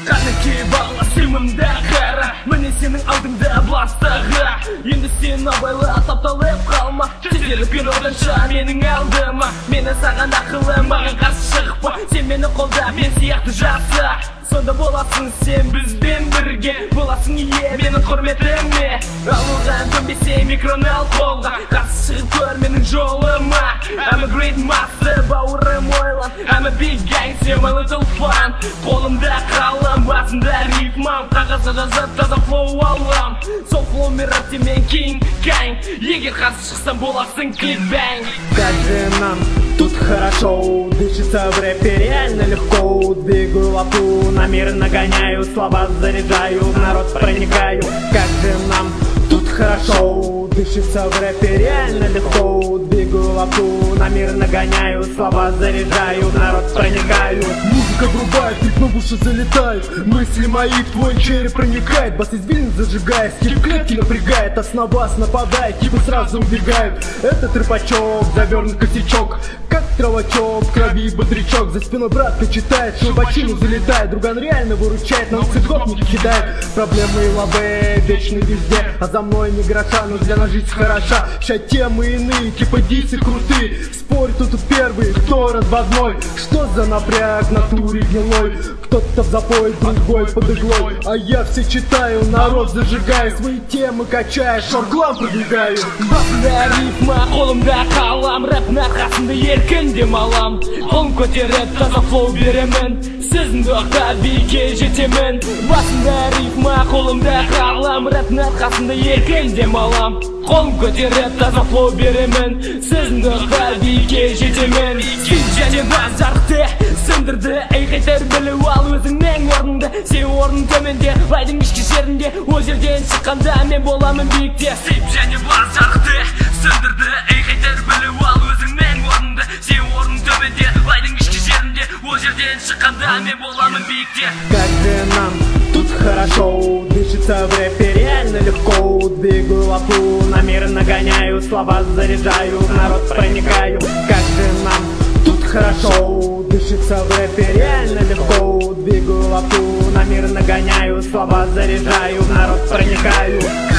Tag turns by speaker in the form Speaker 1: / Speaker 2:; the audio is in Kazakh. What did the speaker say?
Speaker 1: Қанеке баласымында қара, міне сенің алдыңда бластағы. Енді сен абайлы тапталып қалма, тезеліп кел оданша менің алдыма. Мені саған ақылым, маған қарсы шығып, сен мені қолда, мен сияқты жаса. Сонда боласың сен бізбен бірге, боласың ие менің құрметіме. Алуған көнбесе микроны ал қолға, қарсы шығып көр менің жолыма. I'm a great master, бауырым ойлан, I'm a big gangster, my little fan. Қолымда қалам, басында рифмам, қағазға жазып таза флоу алам. Сол флоумен рэптемен king kang, егер қарсы шықсам боласың кликбэнг.
Speaker 2: Как же нам тут хорошо, дышится в рэпе реально легко. Двигаю лапу, намеренно гоняю, слова заряжаю, в народ проникаю. Как же нам тут хорошо, дышится в рэпе реально легко. Двигаю лапу, намеренно гоняю, слова заряжаю, в народ проникаю.
Speaker 3: Музыка врубает, ритм в уши залетает, мысли мои в твой череп проникает. Бас извилин зажигает, скип клетки напрягает, основаз нападает, типа сразу убегают. Это трепачок, завернут косячок, как травачок, в крови бодрячок. За спиной братка читает, шелбачину залетает, друган реально выручает, на улице гопники кидает. Проблемы и лабе вечны везде, а за мной не гроша, но для нас жизнь хороша. Ща темы иные, типа дисы крутые, спорь тут первый, кто разводной. Что за напряг на туре гнилой, кто-то в запой, другой под иглой. А я все читаю, народ зажигаю, свои темы качаю, шорглам продвигаю.
Speaker 1: Басында рифма, қолымда қалам, рэптің арқасында еркін демалам. Қолым көтеріп таза флоу беремін, сіздің доқта биікке жетемін. Басында рифма, қолымда қалам, рэптің арқасында еркін демалам. Қолым көтеріп таза флоу беремін, сіздің доқта биікке жетемін. Спид және бас жарықты сындырды, қайтар білу ал өзіңнің орныңды. Сен орның төменде, лайдың ішкі жерінде, ол жерден шыққанда мен боламын биікте. Спид және бас жарықты сындырды, қайтар білу ал өзіңнің орныңды. Сен орның төменде, лайдың ішкі жерінде, ол жерден шыққанда мен боламын биікте.
Speaker 2: Как же нам тут хорошо, дышится в рэпе реально легко. Двигаю лапу, намеренно гоняю, слова заряжаю, в народ проникаю. Как же нам тут хорошо, дышится в рэпе реально легко. Двигаю лапу, намеренно гоняю, слова заряжаю, в народ проникаю.